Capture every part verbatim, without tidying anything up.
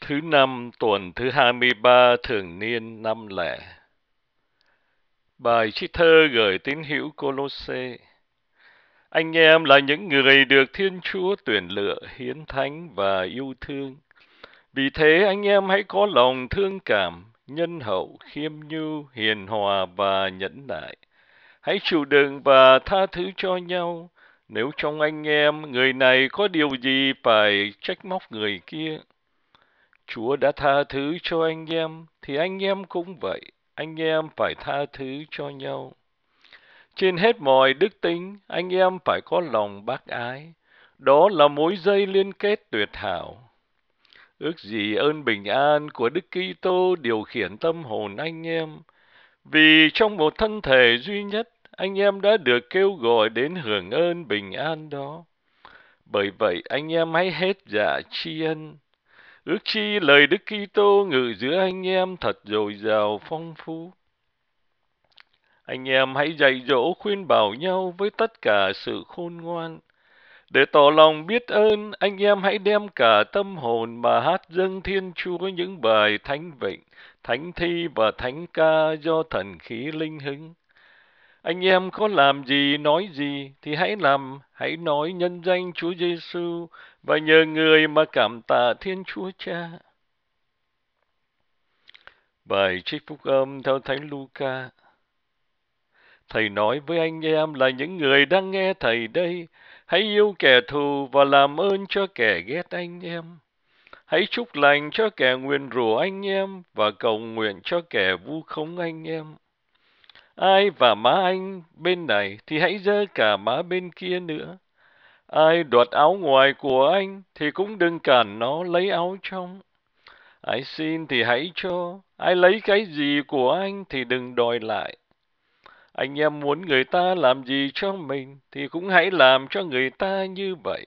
Thứ năm tuần thứ hai mươi ba thường niên năm lẻ. Bài trích thơ gửi tín hữu Cô-lô-sê. Anh em là những người được Thiên Chúa tuyển lựa, hiến thánh và yêu thương. Vì thế anh em hãy có lòng thương cảm, nhân hậu, khiêm nhu, hiền hòa và nhẫn nại. Hãy chịu đựng và tha thứ cho nhau. Nếu trong anh em người này có điều gì phải trách móc người kia, Chúa đã tha thứ cho anh em, thì anh em cũng vậy, anh em phải tha thứ cho nhau. Trên hết mọi đức tính, anh em phải có lòng bác ái. Đó là mối dây liên kết tuyệt hảo. Ước gì ơn bình an của Đức Kitô điều khiển tâm hồn anh em. Vì trong một thân thể duy nhất, anh em đã được kêu gọi đến hưởng ơn bình an đó. Bởi vậy, anh em hãy hết dạ tri ân. Ước chi lời Đức Kitô ngự giữa anh em thật dồi dào phong phú. Anh em hãy dạy dỗ khuyên bảo nhau với tất cả sự khôn ngoan. Để tỏ lòng biết ơn, anh em hãy đem cả tâm hồn mà hát dâng Thiên Chúa những bài thánh vịnh, thánh thi và thánh ca do thần khí linh hứng. Anh em có làm gì, nói gì thì hãy làm, hãy nói nhân danh Chúa Giêsu và nhờ người mà cảm tạ Thiên Chúa Cha. Bài trích phúc âm theo Thánh Luca. Thầy nói với anh em là những người đang nghe Thầy đây, hãy yêu kẻ thù và làm ơn cho kẻ ghét anh em. Hãy chúc lành cho kẻ nguyền rủa anh em và cầu nguyện cho kẻ vu khống anh em. Ai vả má anh bên này thì hãy giơ cả má bên kia nữa. Ai đoạt áo ngoài của anh thì cũng đừng cản nó lấy áo trong. Ai xin thì hãy cho, ai lấy cái gì của anh thì đừng đòi lại. Anh em muốn người ta làm gì cho mình thì cũng hãy làm cho người ta như vậy.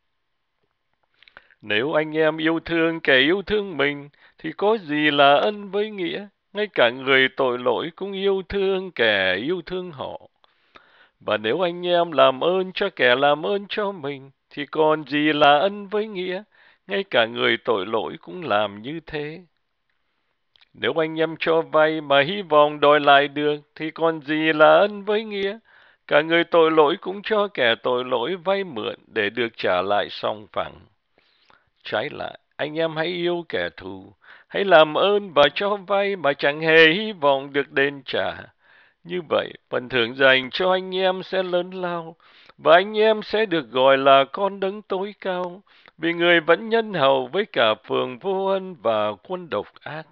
Nếu anh em yêu thương kẻ yêu thương mình thì có gì là ân với nghĩa, ngay cả người tội lỗi cũng yêu thương kẻ yêu thương họ. Và nếu anh em làm ơn cho kẻ làm ơn cho mình thì còn gì là ân với nghĩa, ngay cả người tội lỗi cũng làm như thế. Nếu anh em cho vay mà hy vọng đòi lại được thì còn gì là ân với nghĩa, cả người tội lỗi cũng cho kẻ tội lỗi vay mượn để được trả lại song phẳng. Trái lại, anh em hãy yêu kẻ thù, hãy làm ơn và cho vay mà chẳng hề hy vọng được đền trả. Như vậy, phần thưởng dành cho anh em sẽ lớn lao, và anh em sẽ được gọi là con Đấng tối cao, vì người vẫn nhân hậu với cả phường vô ân và quân độc ác.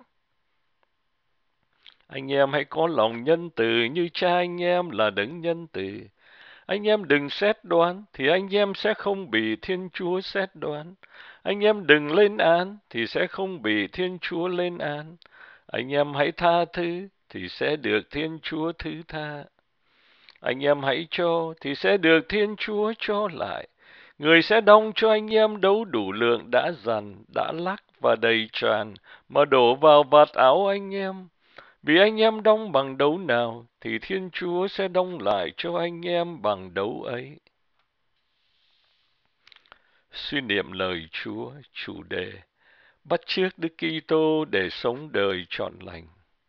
Anh em hãy có lòng nhân từ như cha anh em là Đấng nhân từ. Anh em đừng xét đoán, thì anh em sẽ không bị Thiên Chúa xét đoán. Anh em đừng lên án, thì sẽ không bị Thiên Chúa lên án. Anh em hãy tha thứ, thì sẽ được Thiên Chúa thứ tha. Anh em hãy cho, thì sẽ được Thiên Chúa cho lại. Người sẽ đong cho anh em đấu đủ lượng đã dằn, đã lắc và đầy tràn, mà đổ vào vạt áo anh em. Vì anh em đong bằng đấu nào, thì Thiên Chúa sẽ đong lại cho anh em bằng đấu ấy. Suy niệm lời Chúa, chủ đề: bắt chước Đức Kitô để sống đời trọn lành.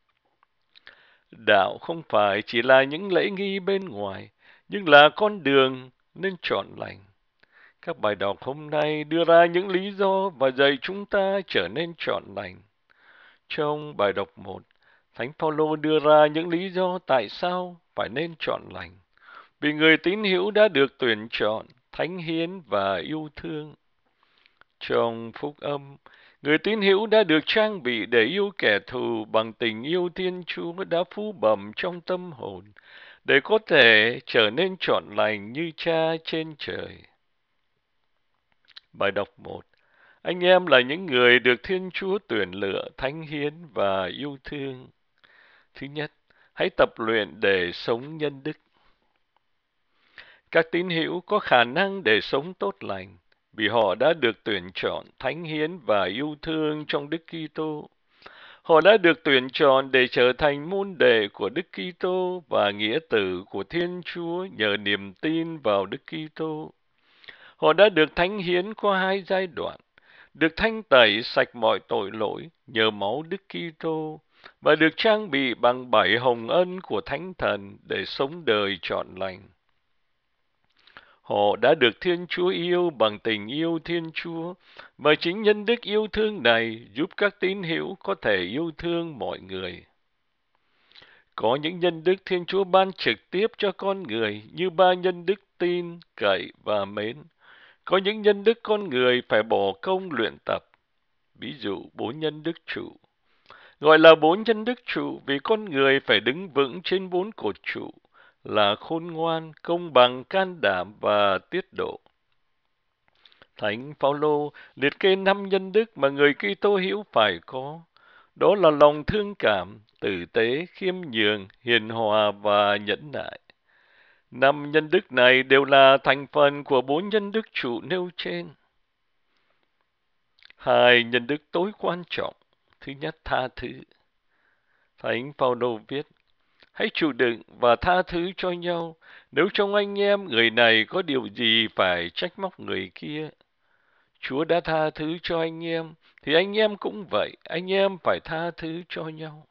Đạo không phải chỉ là những lễ nghi bên ngoài, nhưng là con đường nên trọn lành. Các bài đọc hôm nay đưa ra những lý do và dạy chúng ta trở nên trọn lành. Trong bài đọc một, Thánh Phaolô đưa ra những lý do tại sao phải nên trọn lành. Vì người tín hữu đã được tuyển chọn, thánh hiến và yêu thương. Trong phúc âm, người tín hữu đã được trang bị để yêu kẻ thù bằng tình yêu Thiên Chúa đã phú bẩm trong tâm hồn, để có thể trở nên trọn lành như Cha trên trời. Bài đọc một. Anh em là những người được Thiên Chúa tuyển lựa, thánh hiến và yêu thương. Thứ nhất, hãy tập luyện để sống nhân đức. Các tín hữu có khả năng để sống tốt lành, vì họ đã được tuyển chọn, thánh hiến và yêu thương trong Đức Kitô. Họ đã được tuyển chọn để trở thành môn đệ của Đức Kitô và nghĩa tử của Thiên Chúa nhờ niềm tin vào Đức Kitô. Họ đã được thánh hiến qua hai giai đoạn. được thanh tẩy sạch mọi tội lỗi nhờ máu Đức Kitô và được trang bị bằng bảy hồng ân của Thánh Thần để sống đời trọn lành. Họ đã được Thiên Chúa yêu bằng tình yêu Thiên Chúa, và chính nhân đức yêu thương này giúp các tín hữu có thể yêu thương mọi người. Có những nhân đức Thiên Chúa ban trực tiếp cho con người như ba nhân đức tin, cậy và mến. Có những nhân đức con người phải bỏ công luyện tập, ví dụ bốn nhân đức trụ. Gọi là bốn nhân đức trụ vì con người phải đứng vững trên bốn cột trụ là khôn ngoan, công bằng, can đảm và tiết độ. Thánh Phaolô liệt kê năm nhân đức mà người Kitô hữu phải có. Đó là lòng thương cảm, tử tế, khiêm nhường, hiền hòa và nhẫn nại. Năm nhân đức này đều là thành phần của bốn nhân đức trụ nêu trên. Hai nhân đức tối quan trọng. Thứ nhất, tha thứ. Thánh Phaolô viết: hãy chịu đựng và tha thứ cho nhau. Nếu trong anh em người này có điều gì phải trách móc người kia, Chúa đã tha thứ cho anh em, thì anh em cũng vậy, anh em phải tha thứ cho nhau.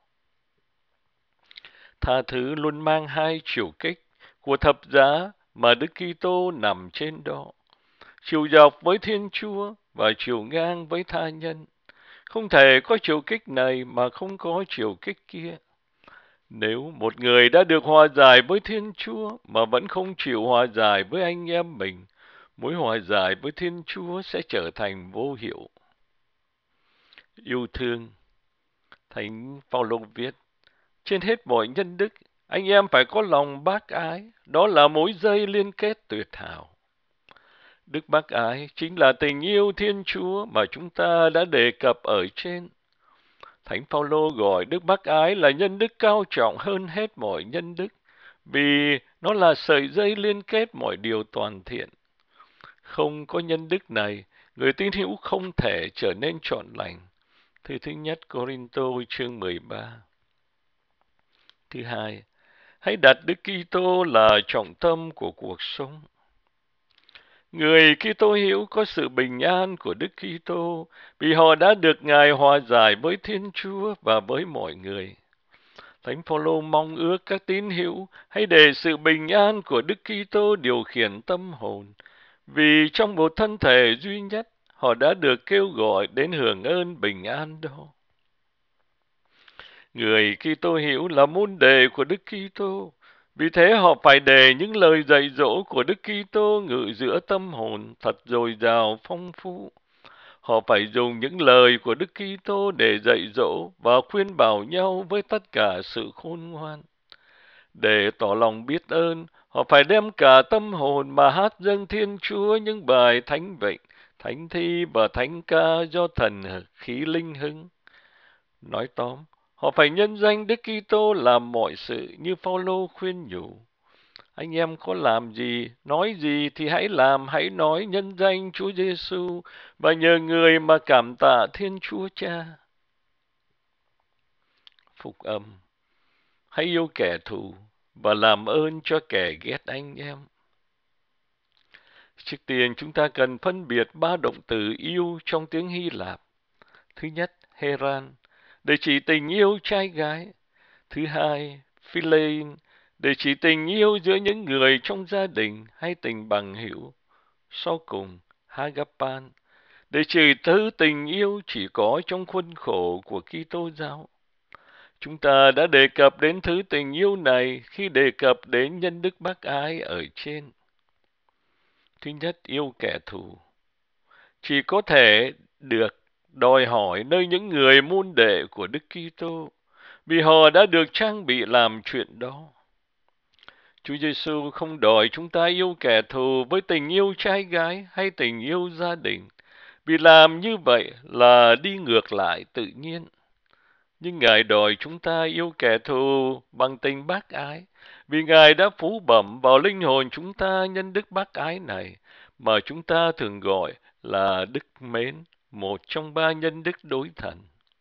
Tha thứ luôn mang hai chiều kích của thập giá mà Đức Kitô nằm trên đó. Chiều dọc với Thiên Chúa và chiều ngang với tha nhân. Không thể có chiều kích này mà không có chiều kích kia. Nếu một người đã được hòa giải với Thiên Chúa mà vẫn không chịu hòa giải với anh em mình, mối hòa giải với Thiên Chúa sẽ trở thành vô hiệu. Yêu thương. Thánh Phaolô viết: trên hết mọi nhân đức, anh em phải có lòng bác ái, đó là mối dây liên kết tuyệt hảo. Đức bác ái chính là tình yêu Thiên Chúa mà chúng ta đã đề cập ở trên. Thánh Phaolô gọi đức bác ái là nhân đức cao trọng hơn hết mọi nhân đức, vì nó là sợi dây liên kết mọi điều toàn thiện. Không có nhân đức này, người tín hữu không thể trở nên trọn lành. Thư thứ nhất Cô-rinh-tô chương mười ba. Thứ hai, hãy đặt Đức Kitô là trọng tâm của cuộc sống. Người Kitô hữu có sự bình an của Đức Kitô vì họ đã được Ngài hòa giải với Thiên Chúa và với mọi người. Thánh Phaolô mong ước các tín hữu hãy để sự bình an của Đức Kitô điều khiển tâm hồn, vì trong một thân thể duy nhất, họ đã được kêu gọi đến hưởng ơn bình an đó. Người Kitô hữu là môn đệ của Đức Kitô, vì thế họ phải để những lời dạy dỗ của Đức Kitô ngự giữa tâm hồn thật dồi dào phong phú. Họ phải dùng những lời của Đức Kitô để dạy dỗ và khuyên bảo nhau với tất cả sự khôn ngoan. Để tỏ lòng biết ơn, họ phải đem cả tâm hồn mà hát dâng Thiên Chúa những bài thánh vịnh, thánh thi và thánh ca do thần khí linh hứng. Nói tóm, họ phải nhân danh Đức Kitô làm mọi sự như Phaolô khuyên nhủ. Anh em có làm gì, nói gì thì hãy làm, hãy nói nhân danh Chúa Giêsu và nhờ người mà cảm tạ Thiên Chúa Cha. Phúc âm. Hãy yêu kẻ thù và làm ơn cho kẻ ghét anh em. Trước tiên chúng ta cần phân biệt ba động từ yêu trong tiếng Hy Lạp. Thứ nhất, heran, để chỉ tình yêu trai gái. Thứ hai, philein, để chỉ tình yêu giữa những người trong gia đình hay tình bằng hữu. Sau cùng, hagapan, để chỉ thứ tình yêu chỉ có trong khuôn khổ của Kitô giáo. Chúng ta đã đề cập đến thứ tình yêu này khi đề cập đến nhân đức bác ái ở trên. Thứ nhất, yêu kẻ thù. Chỉ có thể được đòi hỏi nơi những người môn đệ của Đức Kitô, vì họ đã được trang bị làm chuyện đó. Chúa Giêsu không đòi chúng ta yêu kẻ thù với tình yêu trai gái hay tình yêu gia đình, vì làm như vậy là đi ngược lại tự nhiên. Nhưng Ngài đòi chúng ta yêu kẻ thù bằng tình bác ái, vì Ngài đã phú bẩm vào linh hồn chúng ta nhân đức bác ái này, mà chúng ta thường gọi là đức mến, một trong ba nhân đức đối thần.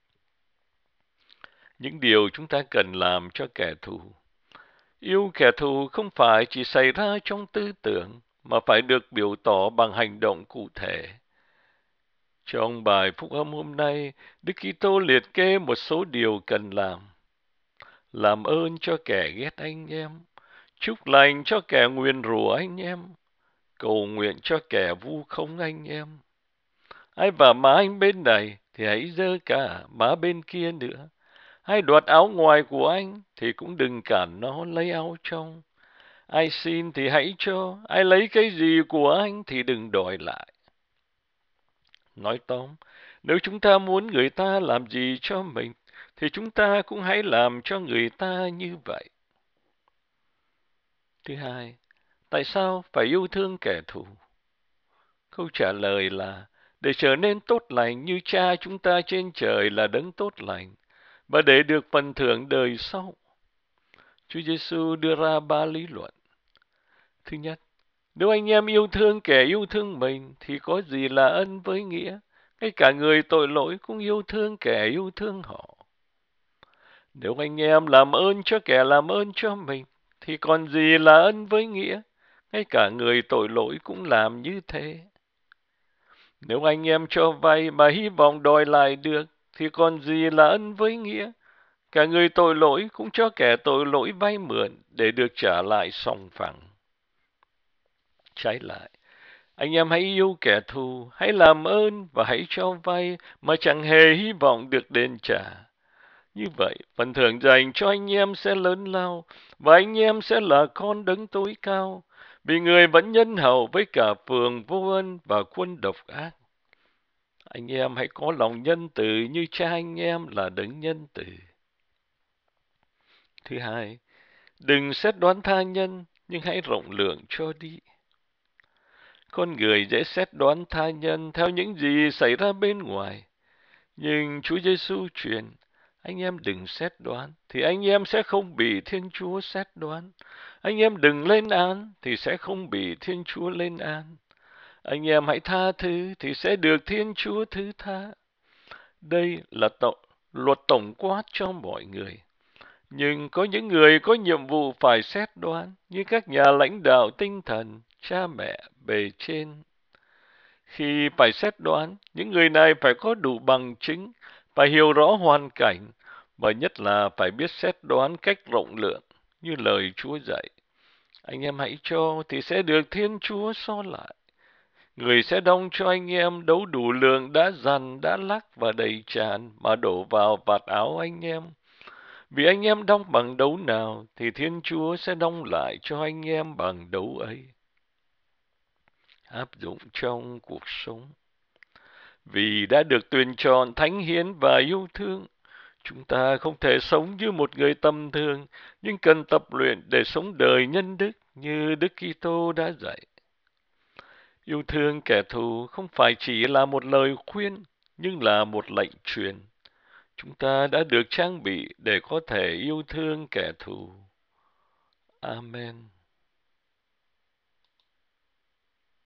Những điều chúng ta cần làm cho kẻ thù. Yêu kẻ thù không phải chỉ xảy ra trong tư tưởng, mà phải được biểu tỏ bằng hành động cụ thể. Trong bài phúc âm hôm nay, Đức Kitô liệt kê một số điều cần làm. Làm ơn cho kẻ ghét anh em, chúc lành cho kẻ nguyền rủa anh em, cầu nguyện cho kẻ vu khống anh em. Ai vả má anh bên này thì hãy giơ cả má bên kia nữa. Ai đoạt áo ngoài của anh thì cũng đừng cản nó lấy áo trong. Ai xin thì hãy cho, ai lấy cái gì của anh thì đừng đòi lại. Nói tóm, nếu chúng ta muốn người ta làm gì cho mình, thì chúng ta cũng hãy làm cho người ta như vậy. Thứ hai, tại sao phải yêu thương kẻ thù? Câu trả lời là, để trở nên tốt lành như Cha chúng ta trên trời là đấng tốt lành, và để được phần thưởng đời sau. Chúa Giêsu đưa ra ba lý luận. Thứ nhất, nếu anh em yêu thương kẻ yêu thương mình, thì có gì là ân với nghĩa? Ngay cả người tội lỗi cũng yêu thương kẻ yêu thương họ. Nếu anh em làm ơn cho kẻ làm ơn cho mình, thì còn gì là ân với nghĩa? Ngay cả người tội lỗi cũng làm như thế. Nếu anh em cho vay mà hy vọng đòi lại được, thì còn gì là ân với nghĩa? Cả người tội lỗi cũng cho kẻ tội lỗi vay mượn để được trả lại sòng phẳng. Trái lại, anh em hãy yêu kẻ thù, hãy làm ơn và hãy cho vay mà chẳng hề hy vọng được đền trả. Như vậy, phần thưởng dành cho anh em sẽ lớn lao, và anh em sẽ là con đấng tối cao, vì người vẫn nhân hậu với cả phường vô ân và quân độc ác. Anh em hãy có lòng nhân từ như Cha anh em là đấng nhân từ. Thứ hai, đừng xét đoán tha nhân, nhưng hãy rộng lượng cho đi. Con người dễ xét đoán tha nhân theo những gì xảy ra bên ngoài. Nhưng Chúa Giêsu truyền, anh em đừng xét đoán, thì anh em sẽ không bị Thiên Chúa xét đoán. Anh em đừng lên án, thì sẽ không bị Thiên Chúa lên án. Anh em hãy tha thứ, thì sẽ được Thiên Chúa thứ tha. Đây là tổng, luật tổng quát cho mọi người. Nhưng có những người có nhiệm vụ phải xét đoán, như các nhà lãnh đạo tinh thần, cha mẹ, bề trên. Khi phải xét đoán, những người này phải có đủ bằng chứng, phải hiểu rõ hoàn cảnh, và nhất là phải biết xét đoán cách rộng lượng, như lời Chúa dạy. Anh em hãy cho thì sẽ được Thiên Chúa so lại. Người sẽ đong cho anh em đấu đủ lượng đã dằn, đã lắc và đầy tràn mà đổ vào vạt áo anh em. Vì anh em đong bằng đấu nào, thì Thiên Chúa sẽ đong lại cho anh em bằng đấu ấy. Áp dụng trong cuộc sống. Vì đã được tuyển chọn thánh hiến và yêu thương, chúng ta không thể sống như một người tầm thường, nhưng cần tập luyện để sống đời nhân đức như Đức Kitô đã dạy. Yêu thương kẻ thù không phải chỉ là một lời khuyên, nhưng là một lệnh truyền. Chúng ta đã được trang bị để có thể yêu thương kẻ thù. Amen.